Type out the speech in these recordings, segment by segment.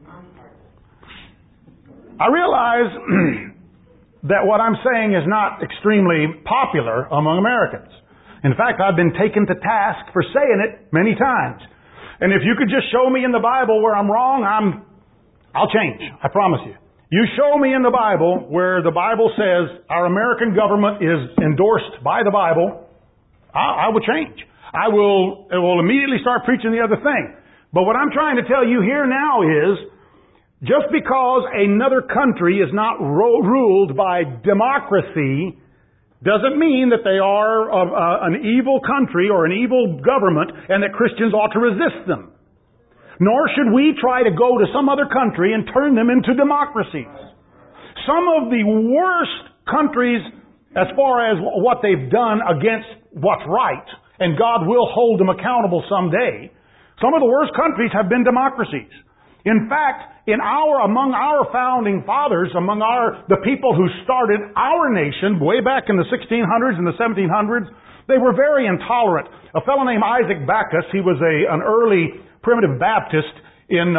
I realize that what I'm saying is not extremely popular among Americans. In fact, I've been taken to task for saying it many times. And if you could just show me in the Bible where I'm wrong, I'll change. I promise you. You show me in the Bible where the Bible says our American government is endorsed by the Bible, I will change. I will immediately start preaching the other thing. But what I'm trying to tell you here now is, just because another country is not ruled by democracy doesn't mean that they are an evil country or an evil government and that Christians ought to resist them. Nor should we try to go to some other country and turn them into democracies. Some of the worst countries, as far as what they've done against what's right, and God will hold them accountable someday, some of the worst countries have been democracies. In fact, among our founding fathers, among the people who started our nation way back in the 1600s and the 1700s, they were very intolerant. A fellow named Isaac Backus, he was an early primitive Baptist in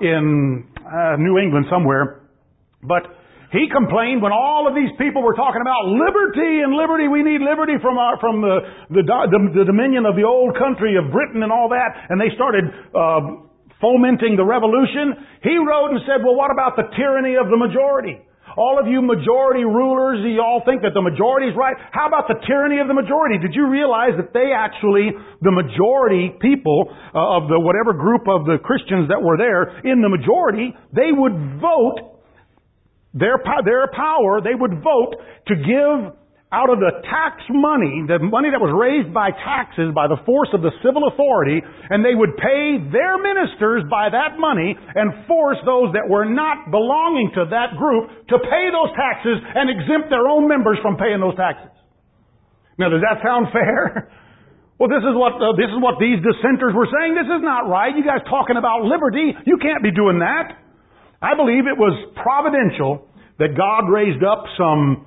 New England somewhere, but he complained when all of these people were talking about liberty and liberty. We need liberty from the dominion of the old country of Britain and all that, and they started fomenting the revolution. He wrote and said, well, what about the tyranny of the majority? All of you majority rulers, you all think that the majority is right. How about the tyranny of the majority? Did you realize that the majority people of the whatever group of the Christians that were there, in the majority, they would vote their power, they would vote to give out of the tax money, the money that was raised by taxes by the force of the civil authority, and they would pay their ministers by that money and force those that were not belonging to that group to pay those taxes and exempt their own members from paying those taxes. Now, does that sound fair? Well, this is what these dissenters were saying. This is not right. You guys talking about liberty. You can't be doing that. I believe it was providential that God raised up some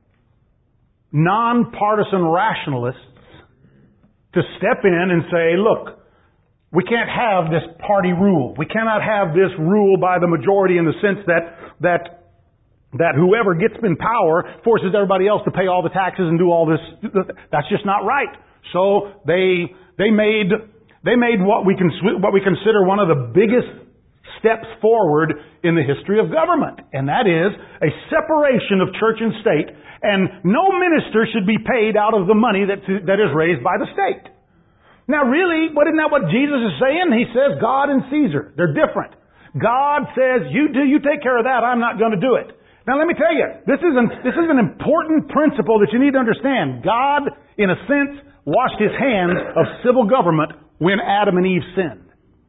nonpartisan rationalists to step in and say, look, we can't have this party rule. We cannot have this rule by the majority in the sense that whoever gets in power forces everybody else to pay all the taxes and do all this. That's just not right. So they made what we consider one of the biggest steps forward in the history of government, and that is a separation of church and state, and no minister should be paid out of the money that is raised by the state. Now really, isn't that what Jesus is saying? He says God and Caesar, they're different. God says, you take care of that, I'm not going to do it. Now let me tell you, this is an important principle that you need to understand. God, in a sense, washed his hands of civil government when Adam and Eve sinned.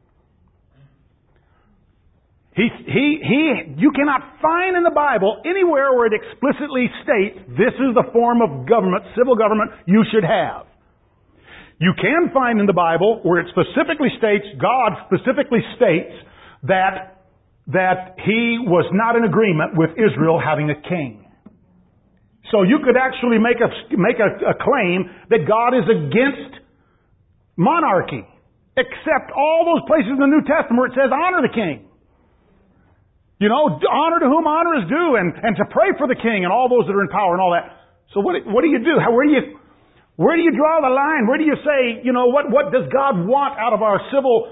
You cannot find in the Bible anywhere where it explicitly states this is the form of government, civil government, you should have. You can find in the Bible where it specifically states, God specifically states that He was not in agreement with Israel having a king. So you could actually make a claim that God is against monarchy, except all those places in the New Testament where it says honor the king. You know, honor to whom honor is due, and to pray for the king and all those that are in power and all that. So what do you do? Where do you draw the line? Where do you say, you know, what does God want out of our civil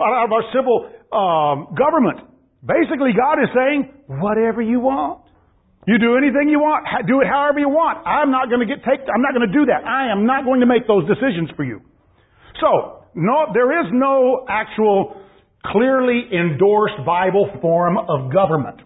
government? Basically, God is saying, whatever you want. You do anything you want. Do it however you want. I'm not going to do that. I am not going to make those decisions for you. So, no, there is no actual clearly endorsed Bible form of government.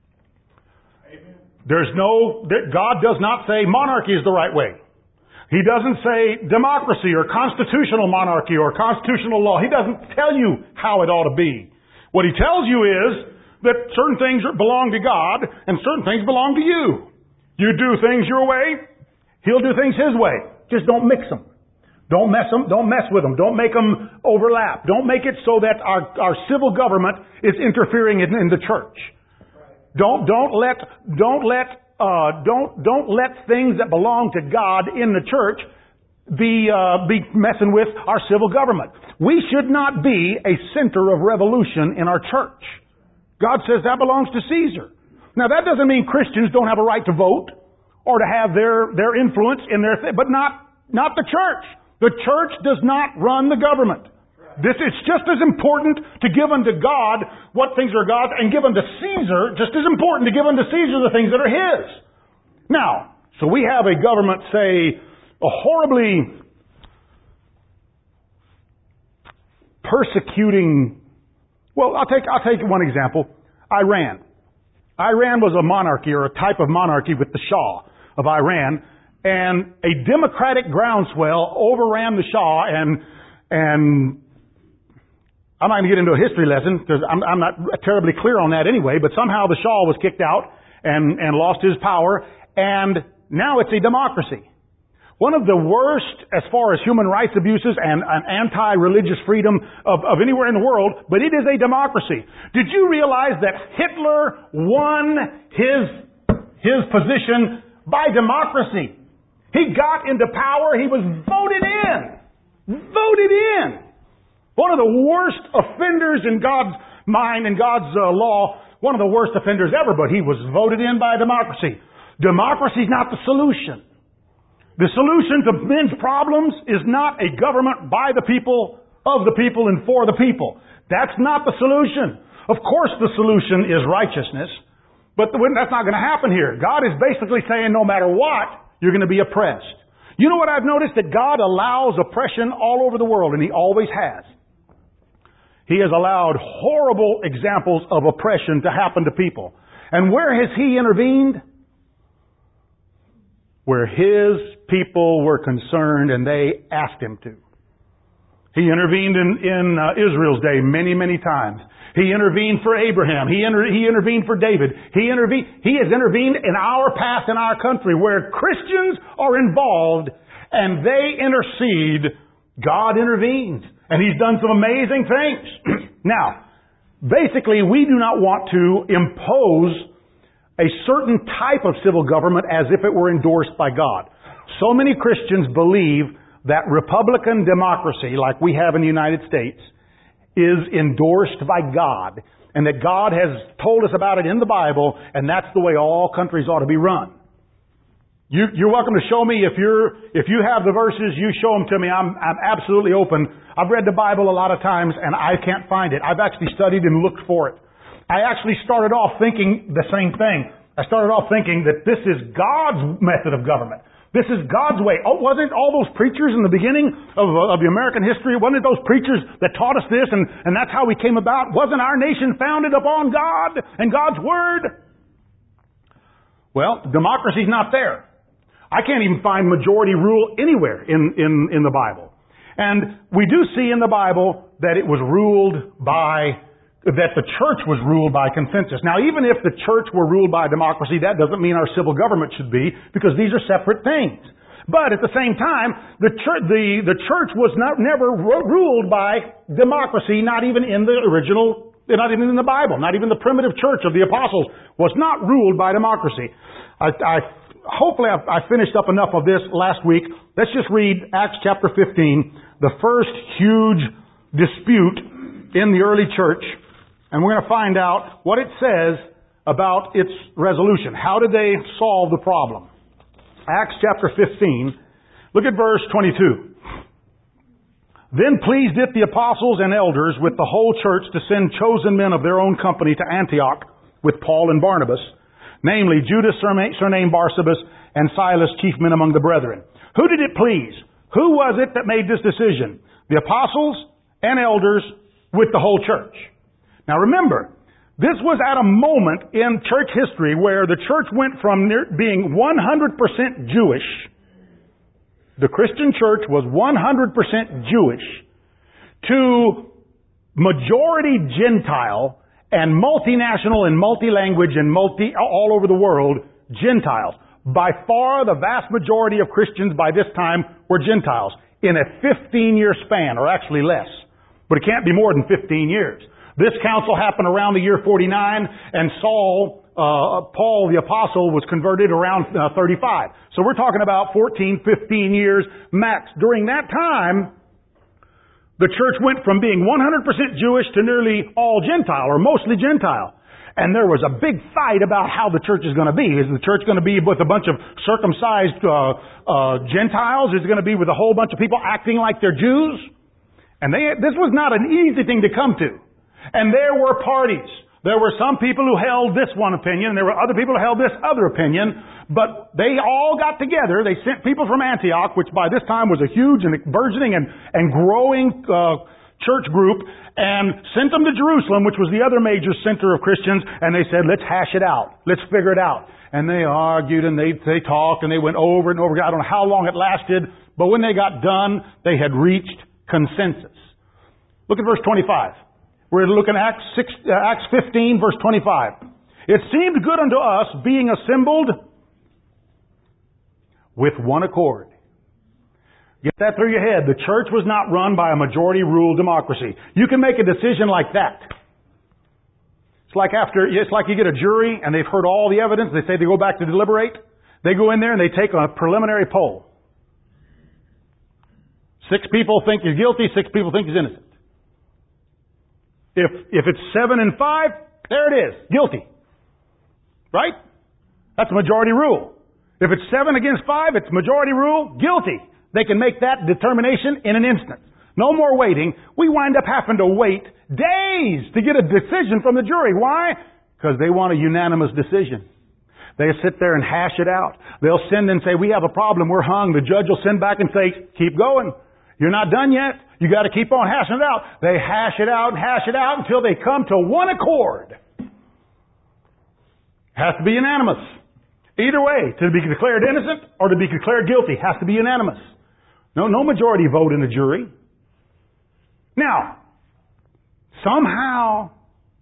God does not say monarchy is the right way. He doesn't say democracy or constitutional monarchy or constitutional law. He doesn't tell you how it ought to be. What he tells you is that certain things belong to God and certain things belong to you. You do things your way, He'll do things His way. Just don't mix them. Don't mess with them. Don't make them overlap. Don't make it so that our civil government is interfering in the church. Don't let things that belong to God in the church be messing with our civil government. We should not be a center of revolution in our church. God says that belongs to Caesar. Now that doesn't mean Christians don't have a right to vote or to have their influence in their thing, but not the church. The church does not run the government. It's just as important to give unto God what things are God's and give unto Caesar, just as important to give unto Caesar the things that are His. Now, so we have a government, say, a horribly persecuting. Well, I'll take one example. Iran. Iran was a monarchy or a type of monarchy with the Shah of Iran, and a democratic groundswell overran the Shah, and I'm not going to get into a history lesson because I'm not terribly clear on that anyway, but somehow the Shah was kicked out and lost his power, and now it's a democracy. One of the worst as far as human rights abuses and anti-religious freedom of anywhere in the world, but it is a democracy. Did you realize that Hitler won his position by democracy? He got into power. He was voted in. Voted in. One of the worst offenders in God's mind and God's law, one of the worst offenders ever, but he was voted in by democracy. Democracy is not the solution. The solution to men's problems is not a government by the people, of the people, and for the people. That's not the solution. Of course the solution is righteousness, but that's not going to happen here. God is basically saying no matter what, you're going to be oppressed. You know what I've noticed? That God allows oppression all over the world, and He always has. He has allowed horrible examples of oppression to happen to people. And where has He intervened? Where His people were concerned and they asked Him to. He intervened in Israel's day many, many times. He intervened for Abraham. He intervened for David. He has intervened in our past in our country where Christians are involved and they intercede. God intervenes. And He's done some amazing things. Now, basically, we do not want to impose a certain type of civil government as if it were endorsed by God. So many Christians believe that Republican democracy, like we have in the United States, is endorsed by God, and that God has told us about it in the Bible, and that's the way all countries ought to be run. You're welcome to show me if you have the verses, you show them to me. I'm absolutely open. I've read the Bible a lot of times, and I can't find it. I've actually studied and looked for it. I actually started off thinking the same thing. I started off thinking that this is God's method of government. This is God's way. Oh, wasn't all those preachers in the beginning of the American history, wasn't it those preachers that taught us this and that's how we came about? Wasn't our nation founded upon God and God's Word? Well, democracy's not there. I can't even find majority rule anywhere in the Bible. And we do see in the Bible that it was ruled by that the church was ruled by consensus. Now, even if the church were ruled by democracy, that doesn't mean our civil government should be, because these are separate things. But at the same time, the church was never ruled by democracy, not even in the original, not even in the Bible, not even the primitive church of the apostles was not ruled by democracy. Hopefully I finished up enough of this last week. Let's just read Acts chapter 15, the first huge dispute in the early church. And we're going to find out what it says about its resolution. How did they solve the problem? Acts chapter 15. Look at verse 22. Then pleased it the apostles and elders with the whole church to send chosen men of their own company to Antioch with Paul and Barnabas, namely Judas surnamed Barsabas and Silas, chief men among the brethren. Who did it please? Who was it that made this decision? The apostles and elders with the whole church. Now remember, this was at a moment in church history where the church went from being 100% Jewish, the Christian church was 100% Jewish, to majority Gentile and multinational and multi-language and all over the world Gentiles. By far the vast majority of Christians by this time were Gentiles in a 15-year span, or actually less. But it can't be more than 15 years. This council happened around the year 49, and Paul the Apostle was converted around 35. So we're talking about 14, 15 years max. During that time, the church went from being 100% Jewish to nearly all Gentile, or mostly Gentile. And there was a big fight about how the church is going to be. Is the church going to be with a bunch of circumcised Gentiles? Is it going to be with a whole bunch of people acting like they're Jews? And this was not an easy thing to come to. And there were parties. There were some people who held this one opinion, and there were other people who held this other opinion, but they all got together. They sent people from Antioch, which by this time was a huge and burgeoning and growing church group, and sent them to Jerusalem, which was the other major center of Christians, and they said, let's hash it out. Let's figure it out. And they argued, and they talked, and they went over and over. I don't know how long it lasted, but when they got done, they had reached consensus. Look at verse 25. We're looking at Acts 15, verse 25. It seemed good unto us, being assembled with one accord. Get that through your head. The church was not run by a majority rule democracy. You can make a decision like that. It's like you get a jury and they've heard all the evidence. They say they go back to deliberate. They go in there and they take a preliminary poll. 6 people think he's guilty. 6 people think he's innocent. If it's 7 and 5, there it is. Guilty. Right? That's a majority rule. If it's 7 against 5, it's majority rule. Guilty. They can make that determination in an instant. No more waiting. We wind up having to wait days to get a decision from the jury. Why? Because they want a unanimous decision. They sit there and hash it out. They'll send and say, we have a problem, we're hung. The judge will send back and say, keep going. You're not done yet. You got to keep on hashing it out. They hash it out and hash it out until they come to one accord. Has to be unanimous. Either way, to be declared innocent or to be declared guilty, has to be unanimous. No majority vote in the jury. Now, somehow,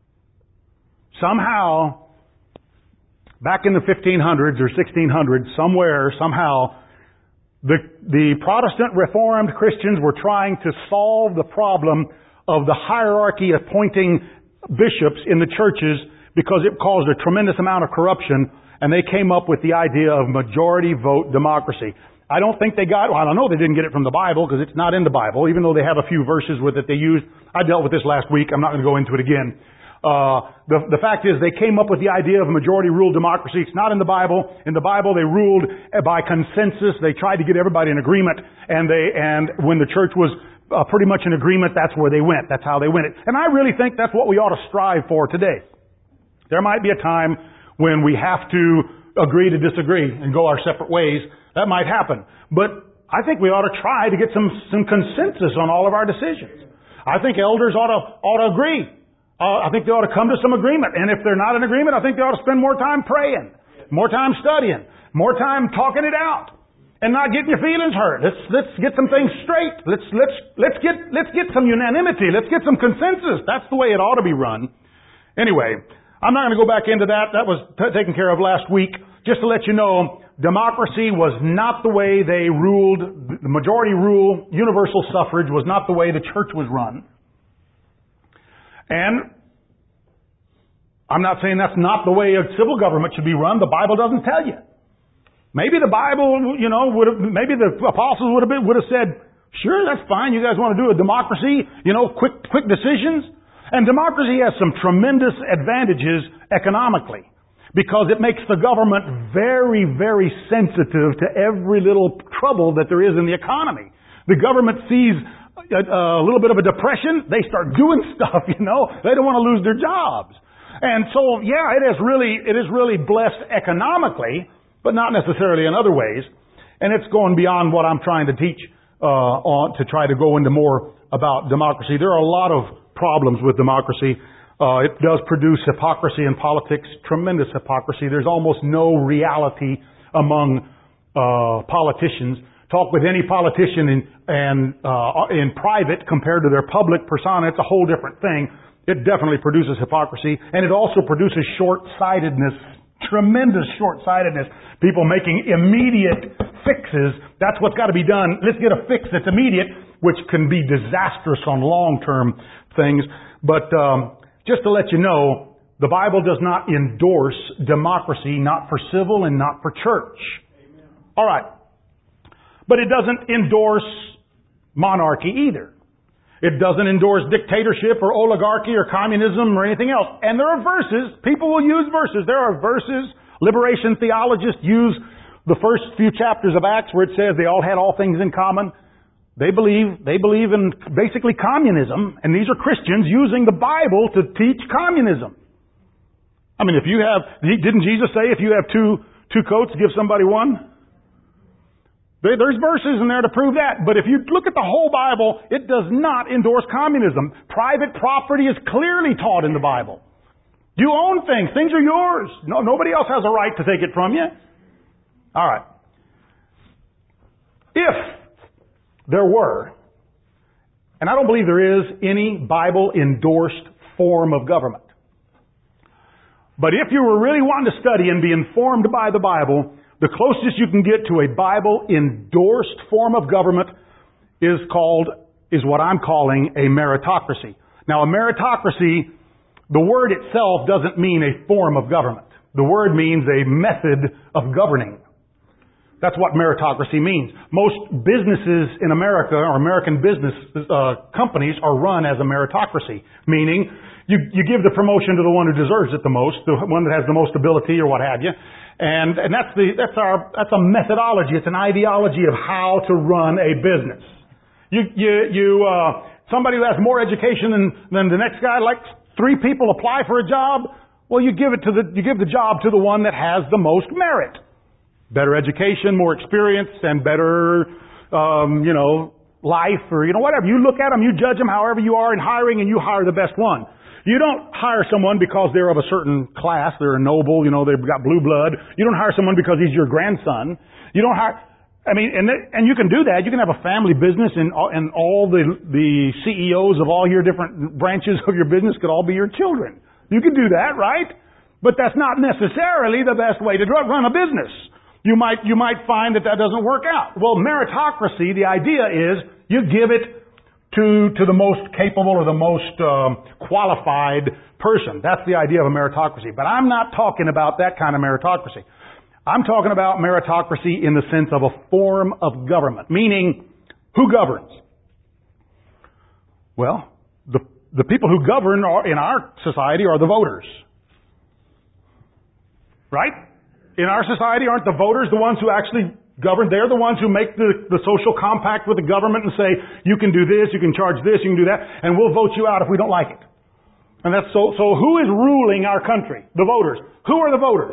back in the 1500s or 1600s, somehow, the Protestant Reformed Christians were trying to solve the problem of the hierarchy appointing bishops in the churches because it caused a tremendous amount of corruption, and they came up with the idea of majority vote democracy. I don't think they got, well, I don't know they didn't get it from the Bible because it's not in the Bible, even though they have a few verses with it they used. I dealt with this last week. I'm not going to go into it again. The fact is they came up with the idea of majority rule democracy. It's not in the Bible. In the Bible they ruled by consensus. They tried to get everybody in agreement, and when the church was pretty much in agreement, that's where they went. That's how they went it. And I really think that's what we ought to strive for today. There might be a time when we have to agree to disagree and go our separate ways. That might happen. But I think we ought to try to get some consensus on all of our decisions. I think elders ought to agree. I think they ought to come to some agreement. And if they're not in agreement, I think they ought to spend more time praying, more time studying, more time talking it out, and not getting your feelings hurt. Let's get some things straight. Let's get some unanimity. Let's get some consensus. That's the way it ought to be run. Anyway, I'm not going to go back into that. That was taken care of last week. Just to let you know, democracy was not the way they ruled. The majority rule, universal suffrage, was not the way the church was run. And I'm not saying that's not the way a civil government should be run. The Bible doesn't tell you. Maybe the Bible, maybe the apostles would have said, sure, that's fine. You guys want to do a democracy, quick decisions. And democracy has some tremendous advantages economically, because it makes the government very, very sensitive to every little trouble that there is in the economy. The government sees a little bit of a depression, they start doing stuff, They don't want to lose their jobs. And so, yeah, it is really blessed economically, but not necessarily in other ways. And it's going beyond what I'm trying to teach to try to go into more about democracy. There are a lot of problems with democracy. It does produce hypocrisy in politics, tremendous hypocrisy. There's almost no reality among politicians. Talk with any politician in private compared to their public persona, it's a whole different thing. It definitely produces hypocrisy, and it also produces short-sightedness, tremendous short-sightedness. People making immediate fixes. That's what's got to be done. Let's get a fix that's immediate, which can be disastrous on long-term things. But just to let you know, the Bible does not endorse democracy, not for civil and not for church. Amen. All right. But it doesn't endorse monarchy either. It doesn't endorse dictatorship or oligarchy or communism or anything else. And there are verses, people will use verses. There are verses, liberation theologists use the first few chapters of Acts where it says they all had all things in common. They believe in basically communism, and these are Christians using the Bible to teach communism. I mean, didn't Jesus say if you have two coats, give somebody one? There's verses in there to prove that. But if you look at the whole Bible, it does not endorse communism. Private property is clearly taught in the Bible. You own things. Things are yours. Nobody else has a right to take it from you. All right. If there were, and I don't believe there is any Bible-endorsed form of government, but if you were really wanting to study and be informed by the Bible, the closest you can get to a Bible-endorsed form of government is what I'm calling a meritocracy. Now, a meritocracy, the word itself doesn't mean a form of government. The word means a method of governing. That's what meritocracy means. Most businesses in America, or American business companies, are run as a meritocracy, meaning you give the promotion to the one who deserves it the most, the one that has the most ability or what have you. And that's a methodology. It's an ideology of how to run a business. Somebody who has more education than the next guy, like 3 people apply for a job. Well, you give the job to the one that has the most merit. Better education, more experience, and better, life, or whatever. You look at them, you judge them however you are in hiring, and you hire the best one. You don't hire someone because they're of a certain class, they're a noble, they've got blue blood. You don't hire someone because he's your grandson. You don't hire, and you can do that. You can have a family business and all the CEOs of all your different branches of your business could all be your children. You can do that, right? But that's not necessarily the best way to run a business. You might find that doesn't work out. Well, meritocracy, the idea is you give it to the most capable or the most qualified person. That's the idea of a meritocracy. But I'm not talking about that kind of meritocracy. I'm talking about meritocracy in the sense of a form of government, meaning who governs? Well, the people who govern in our society are the voters. Right? In our society, aren't the voters the ones who actually govern? They're the ones who make the social compact with the government and say, you can do this, you can charge this, you can do that, and we'll vote you out if we don't like it. And that's so who is ruling our country? The voters. Who are the voters?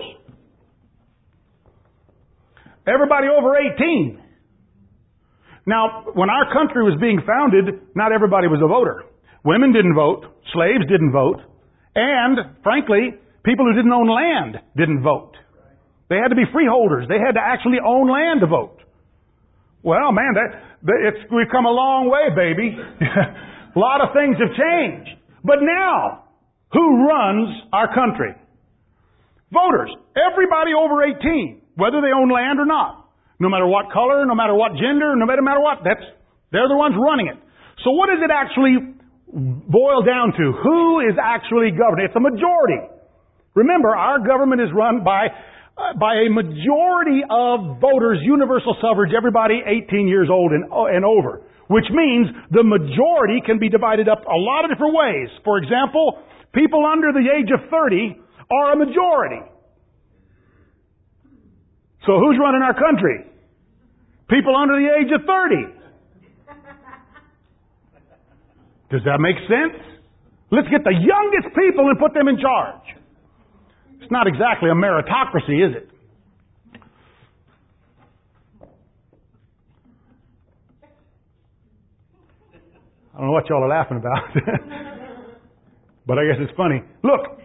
Everybody over 18. Now, when our country was being founded, not everybody was a voter. Women didn't vote, slaves didn't vote, and frankly, people who didn't own land didn't vote. They had to be freeholders. They had to actually own land to vote. Well, man, we've come a long way, baby. A lot of things have changed. But now, who runs our country? Voters. Everybody over 18, whether they own land or not. No matter what color, no matter what gender, no matter what, they're the ones running it. So what does it actually boil down to? Who is actually governing? It's a majority. Remember, our government is run by a majority of voters, universal suffrage, everybody 18 years old and over. Which means the majority can be divided up a lot of different ways. For example, people under the age of 30 are a majority. So who's running our country? People under the age of 30. Does that make sense? Let's get the youngest people and put them in charge. It's not exactly a meritocracy, is it? I don't know what y'all are laughing about. But I guess it's funny. Look,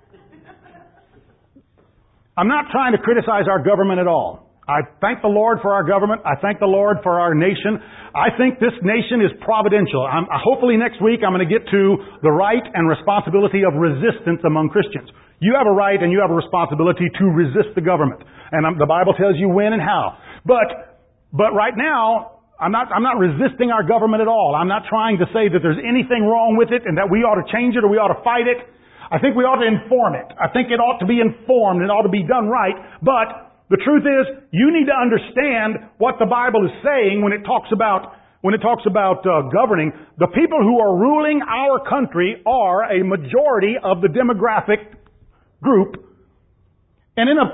I'm not trying to criticize our government at all. I thank the Lord for our government. I thank the Lord for our nation. I think this nation is providential. Hopefully next week I'm going to get to the right and responsibility of resistance among Christians. You have a right and you have a responsibility to resist the government. And the Bible tells you when and how. But right now, I'm not resisting our government at all. I'm not trying to say that there's anything wrong with it and that we ought to change it or we ought to fight it. I think we ought to inform it. I think it ought to be informed and it ought to be done right. But the truth is, you need to understand what the Bible is saying when it talks about when it talks about governing, the people who are ruling our country are a majority of the demographic group. And in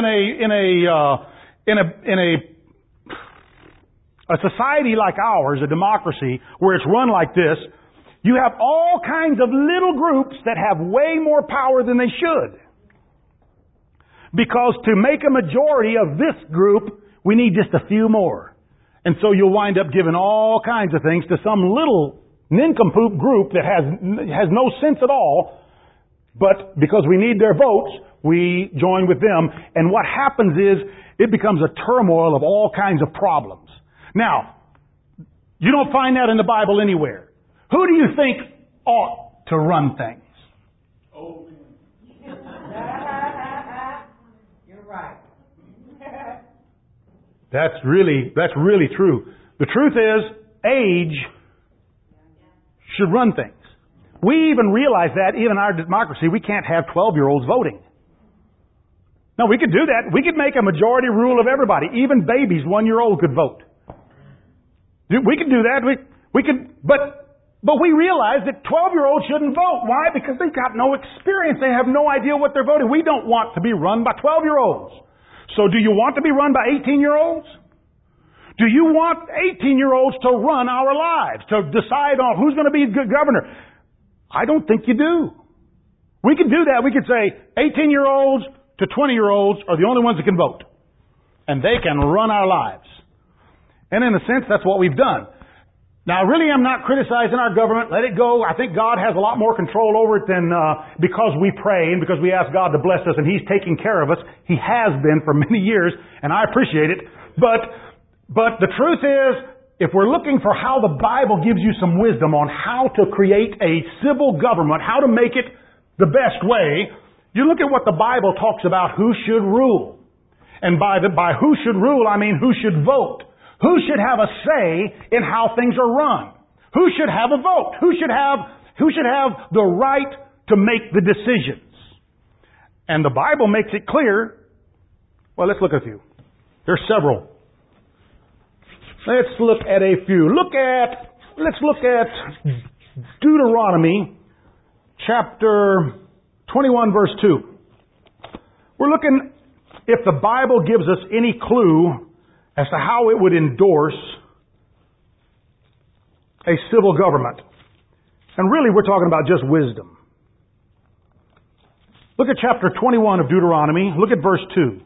a society like ours, a democracy, where it's run like this, you have all kinds of little groups that have way more power than they should. Because to make a majority of this group, we need just a few more. And so you'll wind up giving all kinds of things to some little nincompoop group that has no sense at all. But because we need their votes, we join with them. And what happens is it becomes a turmoil of all kinds of problems. Now, you don't find that in the Bible anywhere. Who do you think ought to run things? Old men. You're right. That's really true. The truth is, age should run things. We even realize that, even in our democracy, we can't have 12-year-olds voting. No, we could do that. We could make a majority rule of everybody. Even babies, 1-year-old could vote. We could do that. We could, but we realize that 12-year-olds shouldn't vote. Why? Because they've got no experience. They have no idea what they're voting. We don't want to be run by 12-year-olds. So do you want to be run by 18-year-olds? Do you want 18-year-olds to run our lives, to decide on who's going to be good governor? I don't think you do. We could do that. We could say 18-year-olds to 20-year-olds are the only ones that can vote. And they can run our lives. And in a sense, that's what we've done. Now, really, I'm not criticizing our government. Let it go. I think God has a lot more control over it than because we pray and because we ask God to bless us and He's taking care of us. He has been for many years, and I appreciate it. But the truth is, if we're looking for how the Bible gives you some wisdom on how to create a civil government, how to make it the best way, you look at what the Bible talks about who should rule. And by who should rule, I mean who should vote. Who should have a say in how things are run? Who should have a vote? Who should have the right to make the decisions? And the Bible makes it clear. Well, let's look at a few. There's several. Let's look at a few. Let's look at Deuteronomy chapter 21 verse 2. We're looking if the Bible gives us any clue as to how it would endorse a civil government. And really we're talking about just wisdom. Look at chapter 21 of Deuteronomy. Look at verse 2.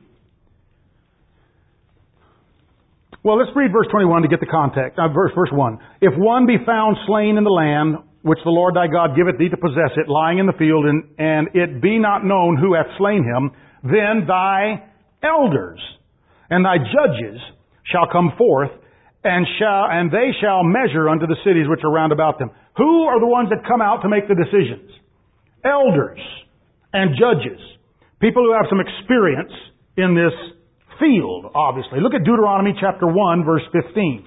Well, let's read verse 21 to get the context. Verse 1. If one be found slain in the land, which the Lord thy God giveth thee to possess it, lying in the field, and it be not known who hath slain him, then thy elders and thy judges shall come forth, and they shall measure unto the cities which are round about them. Who are the ones that come out to make the decisions? Elders and judges. People who have some experience in this field, obviously. Look at Deuteronomy chapter 1, verse 15.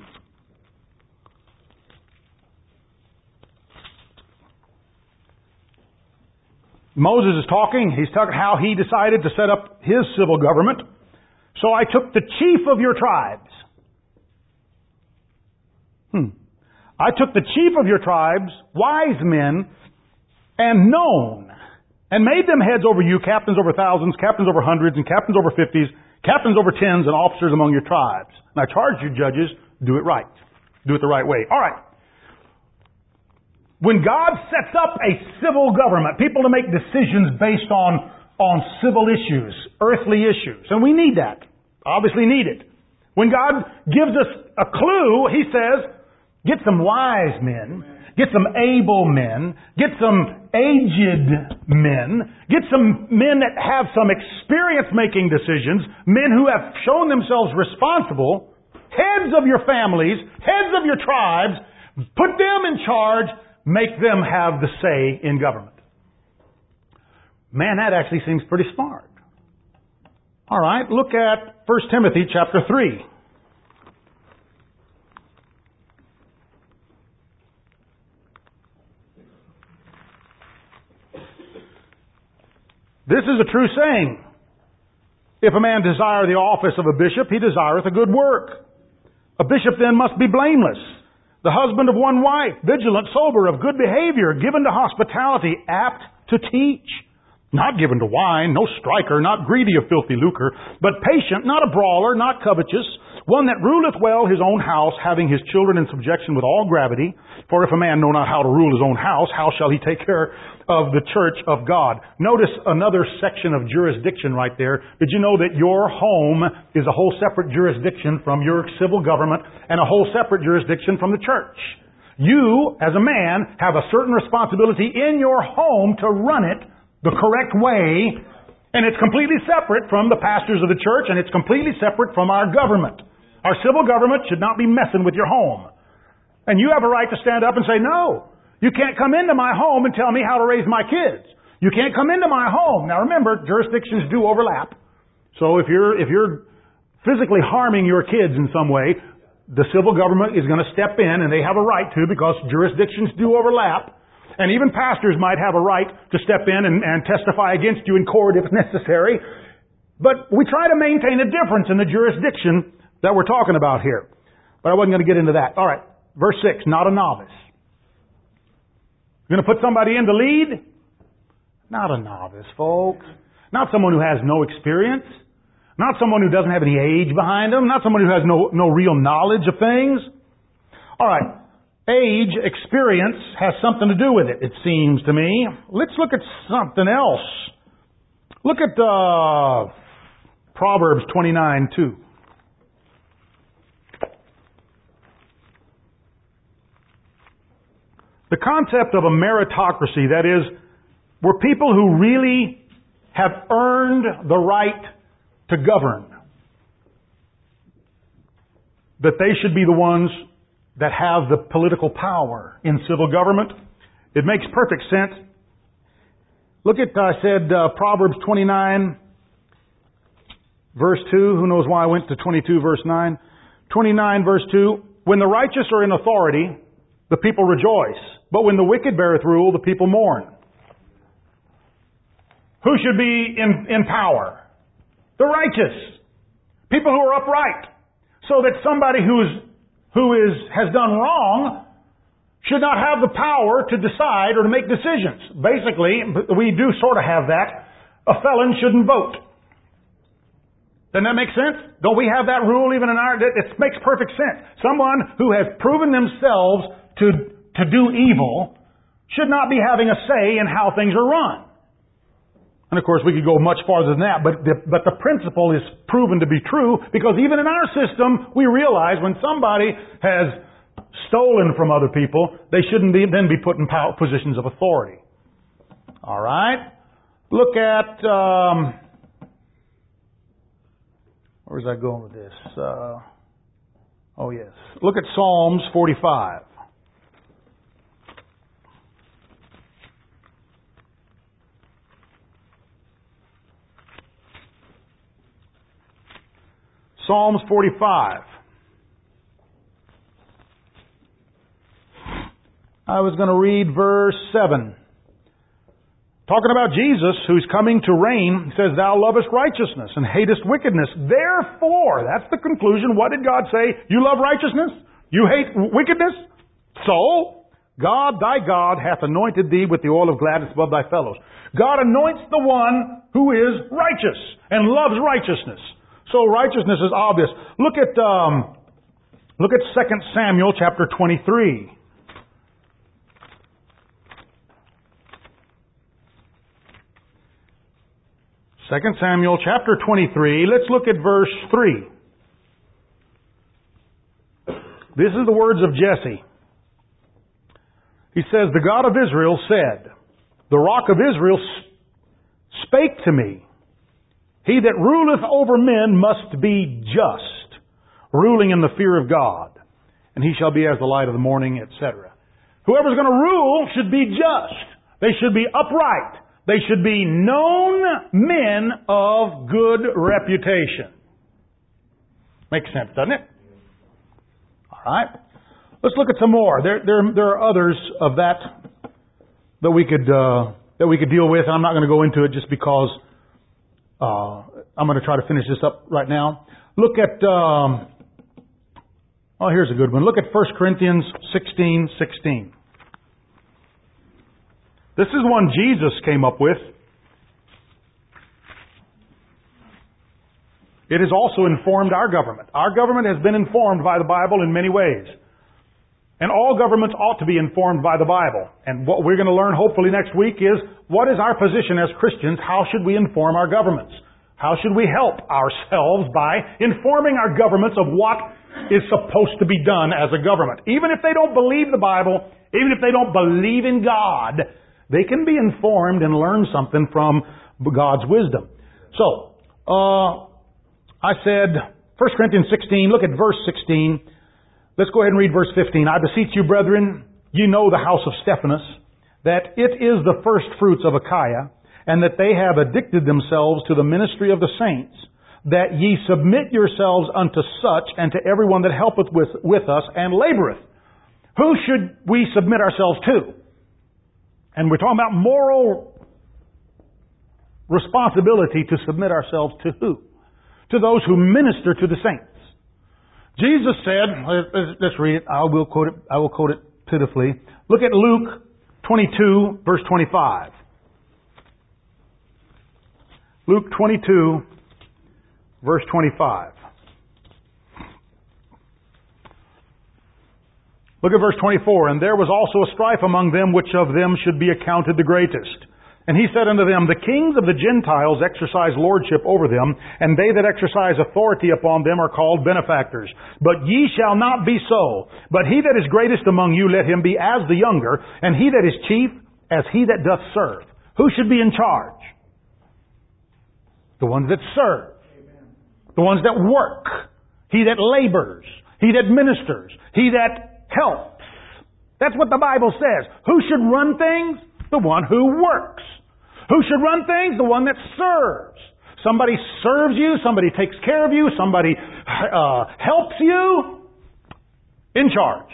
Moses is talking. He's talking how he decided to set up his civil government. So I took the chief of your tribes. I took the chief of your tribes, wise men, and known, and made them heads over you, captains over thousands, captains over hundreds, and captains over 50s, captains over tens, and officers among your tribes. And I charge you, judges, do it right. Do it the right way. All right. When God sets up a civil government, people to make decisions based on civil issues, earthly issues, and we need that. Obviously need it. When God gives us a clue, He says, get some wise men, get some able men, get some aged men, get some men that have some experience making decisions, men who have shown themselves responsible, heads of your families, heads of your tribes, put them in charge, make them have the say in government. Man, that actually seems pretty smart. All right, look at 1 Timothy chapter 3. This is a true saying. If a man desire the office of a bishop, he desireth a good work. A bishop then must be blameless, The husband of one wife, vigilant, sober, of good behavior, given to hospitality, apt to teach. Not given to wine, no striker, not greedy of filthy lucre, but patient, not a brawler, not covetous, one that ruleth well his own house, having his children in subjection with all gravity. For if a man know not how to rule his own house, how shall he take care of the church of God? Notice another section of jurisdiction right there. Did you know that your home is a whole separate jurisdiction from your civil government and a whole separate jurisdiction from the church? You, as a man, have a certain responsibility in your home to run it the correct way, and it's completely separate from the pastors of the church, and it's completely separate from our government. Our civil government should not be messing with your home. And you have a right to stand up and say, no, you can't come into my home and tell me how to raise my kids. You can't come into my home. Now remember, jurisdictions do overlap. So if you're physically harming your kids in some way, the civil government is going to step in, and they have a right to, because jurisdictions do overlap. And even pastors might have a right to step in and testify against you in court if necessary. But we try to maintain a difference in the jurisdiction that we're talking about here. But I wasn't going to get into that. All right. Verse 6, not a novice. You're going to put somebody in to lead? Not a novice, folks. Not someone who has no experience. Not someone who doesn't have any age behind them. Not someone who has no real knowledge of things. All right. Age, experience has something to do with it, it seems to me. Let's look at something else. Look at Proverbs 29:2. The concept of a meritocracy, that is, where people who really have earned the right to govern, that they should be the ones that have the political power in civil government. It makes perfect sense. Look at, I said, Proverbs 29, verse 2. Who knows why I went to 22, verse 9? 29, verse 2. When the righteous are in authority, the people rejoice. But when the wicked beareth rule, the people mourn. Who should be in power? The righteous. People who are upright. So that somebody who has done wrong should not have the power to decide or to make decisions. Basically, we do sort of have that. A felon shouldn't vote. Doesn't that make sense? Don't we have that rule even in our... It makes perfect sense. Someone who has proven themselves to do evil should not be having a say in how things are run. And of course, we could go much farther than that, but the principle is proven to be true, because even in our system, we realize when somebody has stolen from other people, they shouldn't then be put in positions of authority. All right? Look at... where's I going with this? Oh, yes. Look at Psalms 45. Psalms 45. I was going to read verse 7. Talking about Jesus, who's coming to reign, says, Thou lovest righteousness and hatest wickedness. Therefore, that's the conclusion. What did God say? You love righteousness? You hate wickedness? So, God, thy God, hath anointed thee with the oil of gladness above thy fellows. God anoints the one who is righteous and loves righteousness. So righteousness is obvious. Look at 2 Samuel chapter 23. 2 Samuel chapter 23. Let's look at verse 3. This is the words of Jesse. He says, The God of Israel said, The rock of Israel spake to me. He that ruleth over men must be just, ruling in the fear of God, and he shall be as the light of the morning, etc. Whoever's going to rule should be just. They should be upright. They should be known men of good reputation. Makes sense, doesn't it? All right. Let's look at some more. There are others of that we could deal with. I'm not going to go into it just because I'm going to try to finish this up right now. Look at Oh, here's a good one. Look at 1 Corinthians 16:16. This is one Jesus came up with. It has also informed our government. Our government has been informed by the Bible in many ways. And all governments ought to be informed by the Bible. And what we're going to learn hopefully next week is, what is our position as Christians? How should we inform our governments? How should we help ourselves by informing our governments of what is supposed to be done as a government? Even if they don't believe the Bible, even if they don't believe in God, they can be informed and learn something from God's wisdom. So, I said 1 Corinthians 16, look at verse 16. Let's go ahead and read verse 15. I beseech you, brethren, you know the house of Stephanas, that it is the first fruits of Achaia, and that they have addicted themselves to the ministry of the saints, that ye submit yourselves unto such, and to everyone that helpeth with us and laboreth. Who should we submit ourselves to? And we're talking about moral responsibility to submit ourselves to who? To those who minister to the saints. Jesus said, let's read it. I will quote it pitifully. Look at Luke 22, verse 25. Luke 22, verse 25. Look at verse 24. And there was also a strife among them, which of them should be accounted the greatest. And he said unto them, the kings of the Gentiles exercise lordship over them, and they that exercise authority upon them are called benefactors. But ye shall not be so. But he that is greatest among you, let him be as the younger, and he that is chief, as he that doth serve. Who should be in charge? The ones that serve. The ones that work. He that labors. He that ministers. He that helps. That's what the Bible says. Who should run things? The one who works. Who should run things? The one that serves. Somebody serves you. Somebody takes care of you. Somebody helps you. In charge.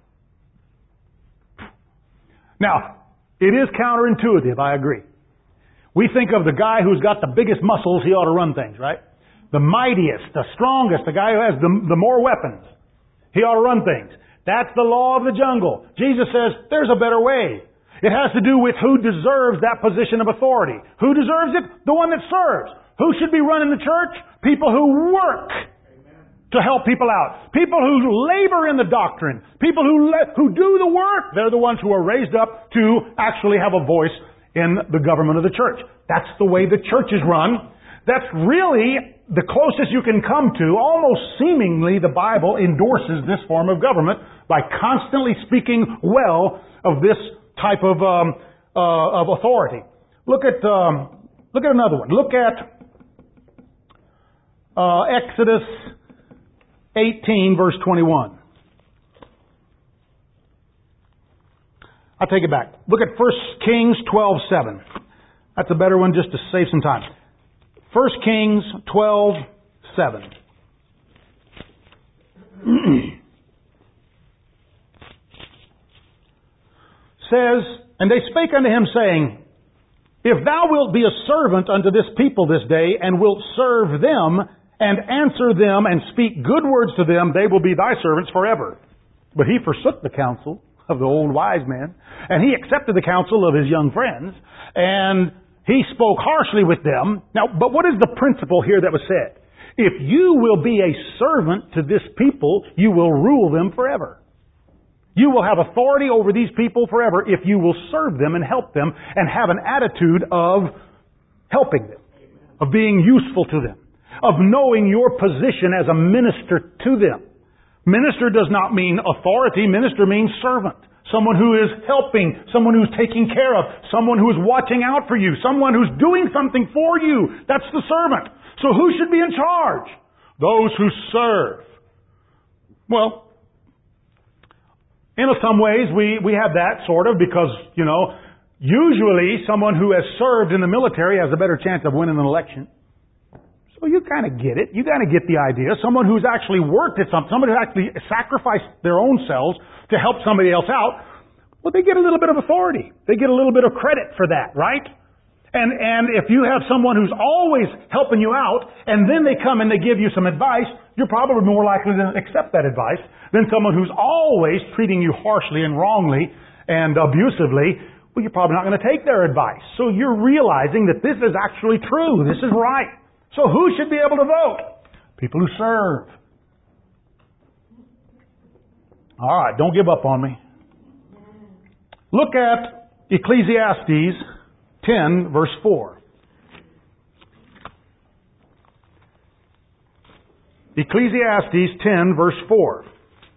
Now, it is counterintuitive, I agree. We think of the guy who's got the biggest muscles, he ought to run things, right? The mightiest, the strongest, the guy who has the more weapons. He ought to run things. That's the law of the jungle. Jesus says, there's a better way. It has to do with who deserves that position of authority. Who deserves it? The one that serves. Who should be running the church? People who work to help people out. People who labor in the doctrine. People who do the work. They're the ones who are raised up to actually have a voice in the government of the church. That's the way the church is run. That's really the closest you can come to. Almost seemingly the Bible endorses this form of government by constantly speaking well of this type of authority. Look at another one. Look at Exodus 18, verse 21. I'll take it back. Look at 1 Kings 12:7. That's a better one just to save some time. 1 Kings 12:7. Says, and they spake unto him, saying, if thou wilt be a servant unto this people this day, and wilt serve them, and answer them, and speak good words to them, they will be thy servants forever. But he forsook the counsel of the old wise man, and he accepted the counsel of his young friends, and he spoke harshly with them. Now, but what is the principle here that was said? If you will be a servant to this people, you will rule them forever. You will have authority over these people forever if you will serve them and help them and have an attitude of helping them, of being useful to them, of knowing your position as a minister to them. Minister does not mean authority. Minister means servant. Someone who is helping, someone who's taking care of, someone who is watching out for you, someone who's doing something for you. That's the servant. So who should be in charge? Those who serve. Well, in some ways, we have that sort of because, usually someone who has served in the military has a better chance of winning an election. So you kind of get it. You kind of get the idea. Someone who's actually worked at something, somebody who actually sacrificed their own selves to help somebody else out, well, they get a little bit of authority. They get a little bit of credit for that, right? And if you have someone who's always helping you out, and then they come and they give you some advice, you're probably more likely to accept that advice than someone who's always treating you harshly and wrongly and abusively. Well, you're probably not going to take their advice. So you're realizing that this is actually true. This is right. So who should be able to vote? People who serve. All right, don't give up on me. Look at Ecclesiastes 10, verse 4. Ecclesiastes 10, verse 4.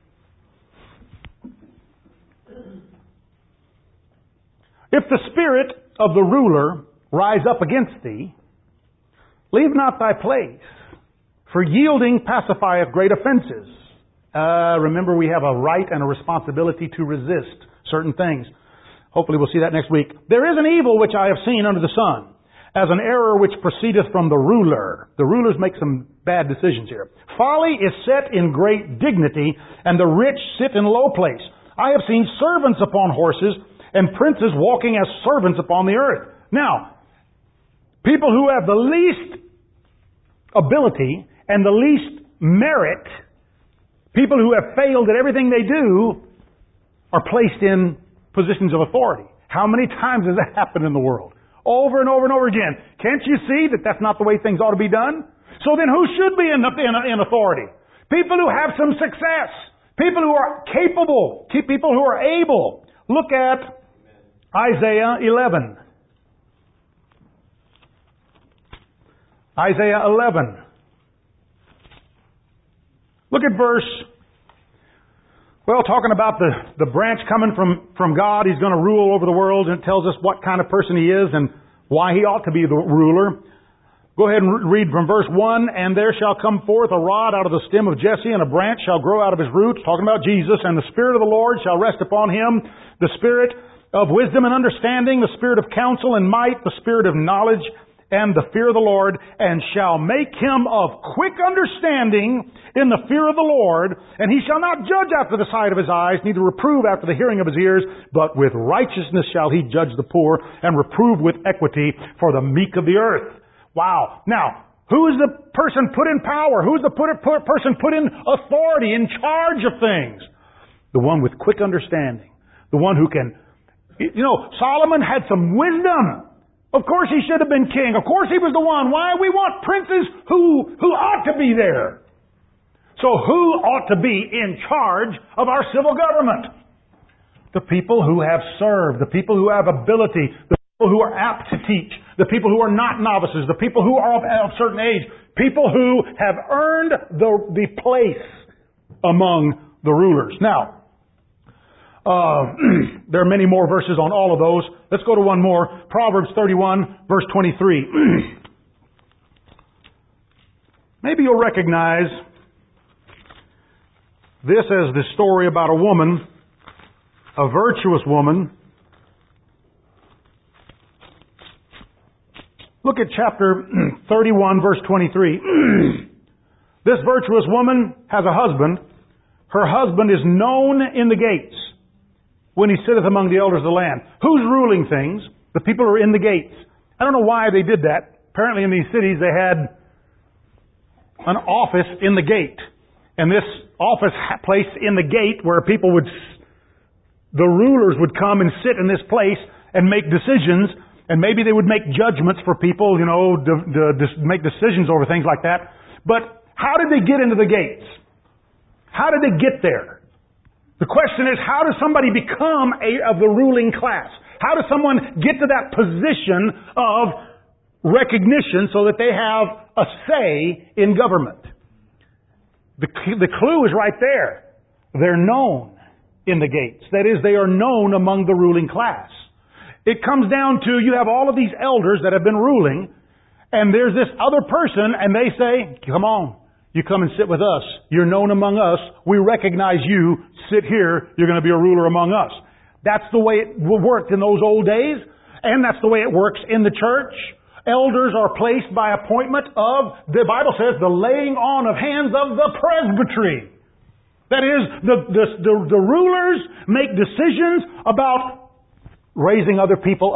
If the spirit of the ruler rise up against thee, leave not thy place, for yielding pacifieth great offenses. Remember, we have a right and a responsibility to resist certain things. Hopefully we'll see that next week. There is an evil which I have seen under the sun, as an error which proceedeth from the ruler. The rulers make some bad decisions here. Folly is set in great dignity, and the rich sit in low place. I have seen servants upon horses, and princes walking as servants upon the earth. Now, people who have the least ability and the least merit, people who have failed at everything they do, are placed in positions of authority. How many times has that happened in the world? Over and over and over again. Can't you see that that's not the way things ought to be done? So then who should be in authority? People who have some success. People who are capable. People who are able. Look at Isaiah 11. Isaiah 11. Look at verse... Well, talking about the branch coming from God, He's going to rule over the world, and it tells us what kind of person He is and why He ought to be the ruler. Go ahead and read from verse 1. And there shall come forth a rod out of the stem of Jesse, and a branch shall grow out of his roots, talking about Jesus, and the Spirit of the Lord shall rest upon Him, the Spirit of wisdom and understanding, the Spirit of counsel and might, the Spirit of knowledge and the fear of the Lord, and shall make him of quick understanding in the fear of the Lord, and he shall not judge after the sight of his eyes, neither reprove after the hearing of his ears, but with righteousness shall he judge the poor, and reprove with equity for the meek of the earth. Wow. Now, who is the person put in power? Who is the person put in authority, in charge of things? The one with quick understanding. The one who can... You know, Solomon had some wisdom. Of course he should have been king. Of course he was the one. Why? We want princes who ought to be there. So who ought to be in charge of our civil government? The people who have served, the people who have ability, the people who are apt to teach, the people who are not novices, the people who are of a certain age, people who have earned the place among the rulers. Now, there are many more verses on all of those. Let's go to one more. Proverbs 31, verse 23. Maybe you'll recognize this as the story about a woman, a virtuous woman. Look at chapter 31, verse 23. This virtuous woman has a husband. Her husband is known in the gates when he sitteth among the elders of the land. Who's ruling things? The people who are in the gates. I don't know why they did that. Apparently in these cities they had an office in the gate. And this office placed in the gate where the rulers would come and sit in this place and make decisions. And maybe they would make judgments for people, to make decisions over things like that. But how did they get into the gates? How did they get there? The question is, how does somebody become of the ruling class? How does someone get to that position of recognition so that they have a say in government? The clue is right there. They're known in the gates. That is, they are known among the ruling class. It comes down to, you have all of these elders that have been ruling, and there's this other person, and they say, come on. You come and sit with us. You're known among us. We recognize you. Sit here. You're going to be a ruler among us. That's the way it worked in those old days. And that's the way it works in the church. Elders are placed by appointment of, the Bible says, the laying on of hands of the presbytery. That is, the rulers make decisions about raising other people up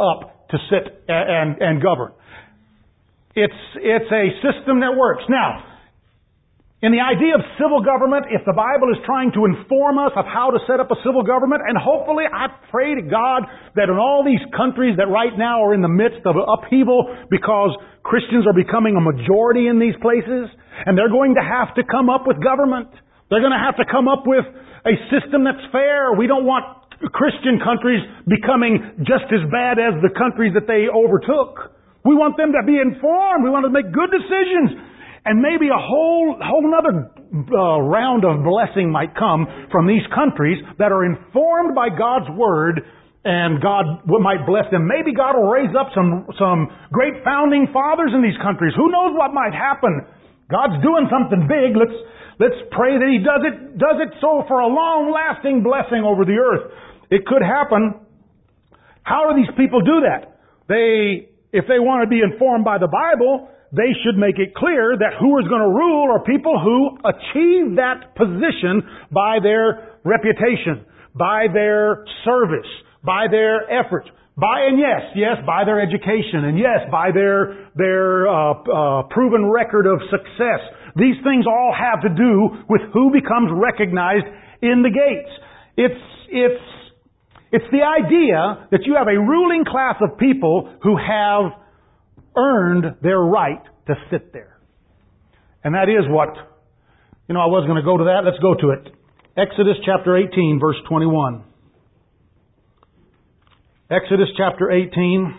to sit and govern. It's a system that works. Now, in the idea of civil government, if the Bible is trying to inform us of how to set up a civil government, and hopefully I pray to God that in all these countries that right now are in the midst of upheaval because Christians are becoming a majority in these places, and they're going to have to come up with government. They're going to have to come up with a system that's fair. We don't want Christian countries becoming just as bad as the countries that they overtook. We want them to be informed. We want them to make good decisions. And maybe a whole nother round of blessing might come from these countries that are informed by God's Word, and God might bless them. Maybe God will raise up some great founding fathers in these countries. Who knows what might happen? God's doing something big. Let's pray that He does it so for a long-lasting blessing over the earth. It could happen. How do these people do that? If they want to be informed by the Bible, they should make it clear that who is going to rule are people who achieve that position by their reputation, by their service, by their efforts, by their education, and yes, by their proven record of success. These things all have to do with who becomes recognized in the gates. It's the idea that you have a ruling class of people who have earned their right to sit there. And that is what, I was going to go to that. Let's go to it. Exodus chapter 18, verse 21. Exodus chapter 18.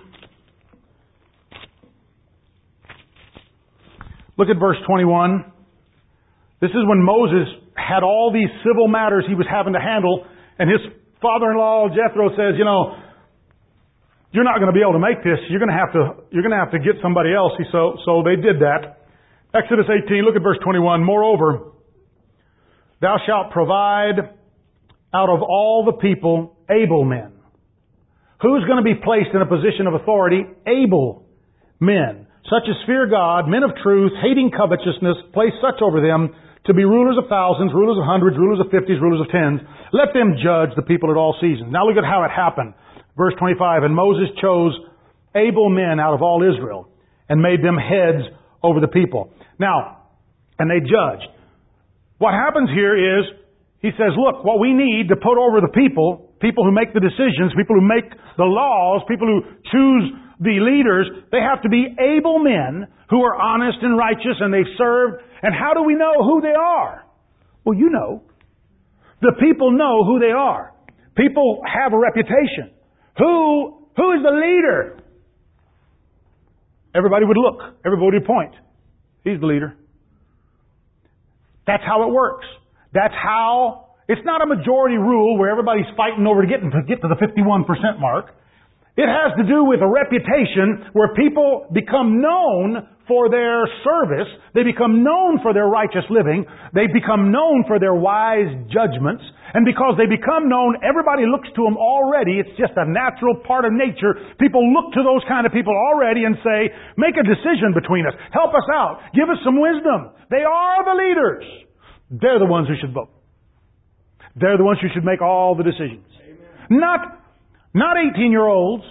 Look at verse 21. This is when Moses had all these civil matters he was having to handle, and his father-in-law Jethro says, you're not going to be able to make this. You're going to have to get somebody else. So they did that. Exodus 18, look at verse 21. Moreover, thou shalt provide out of all the people able men. Who's going to be placed in a position of authority? Able men, such as fear God, men of truth, hating covetousness. Place such over them to be rulers of thousands, rulers of hundreds, rulers of fifties, rulers of tens. Let them judge the people at all seasons. Now look at how it happened. Verse 25, and Moses chose able men out of all Israel and made them heads over the people. Now, and they judged. What happens here is, he says, look, what we need to put over the people who make the decisions, people who make the laws, people who choose the leaders, they have to be able men who are honest and righteous and they've served. And how do we know who they are? Well, you know. The people know who they are. People have a reputation. Who is the leader? Everybody would look. Everybody would point. He's the leader. That's how it works. That's how, it's not a majority rule where everybody's fighting over to get to the 51% mark. It has to do with a reputation where people become known for their service. They become known for their righteous living. They become known for their wise judgments. And because they become known, everybody looks to them already. It's just a natural part of nature. People look to those kind of people already and say, make a decision between us. Help us out. Give us some wisdom. They are the leaders. They're the ones who should vote. They're the ones who should make all the decisions. Amen. Not 18-year-olds.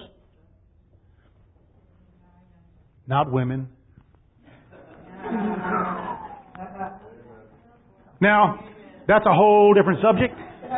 Not women. Now, that's a whole different subject.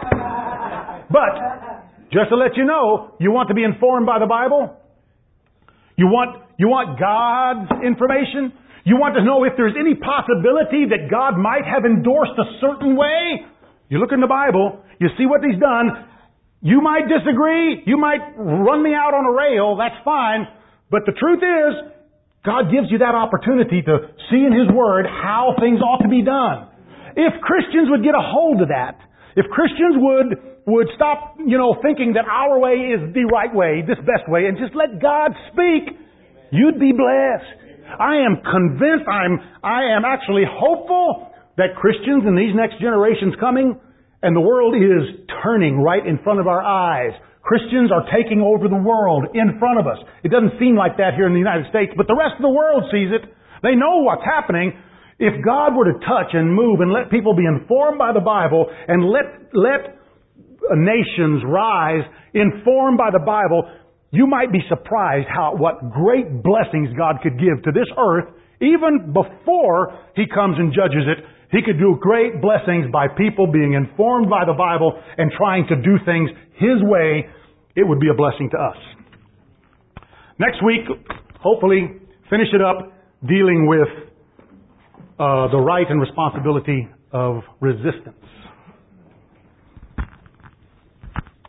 But, just to let you know, you want to be informed by the Bible? You want God's information? You want to know if there's any possibility that God might have endorsed a certain way? You look in the Bible, you see what He's done. You might disagree. You might run me out on a rail. That's fine. But the truth is, God gives you that opportunity to see in His Word how things ought to be done. If Christians would get a hold of that, if Christians would stop, thinking that our way is the right way, this best way, and just let God speak, you'd be blessed. I am convinced, I am actually hopeful that Christians in these next generations coming, and the world is turning right in front of our eyes. Christians are taking over the world in front of us. It doesn't seem like that here in the United States, but the rest of the world sees it. They know what's happening. If God were to touch and move and let people be informed by the Bible and let nations rise informed by the Bible, you might be surprised what great blessings God could give to this earth even before He comes and judges it. He could do great blessings by people being informed by the Bible and trying to do things His way. It would be a blessing to us. Next week, hopefully, finish it up dealing with the right and responsibility of resistance.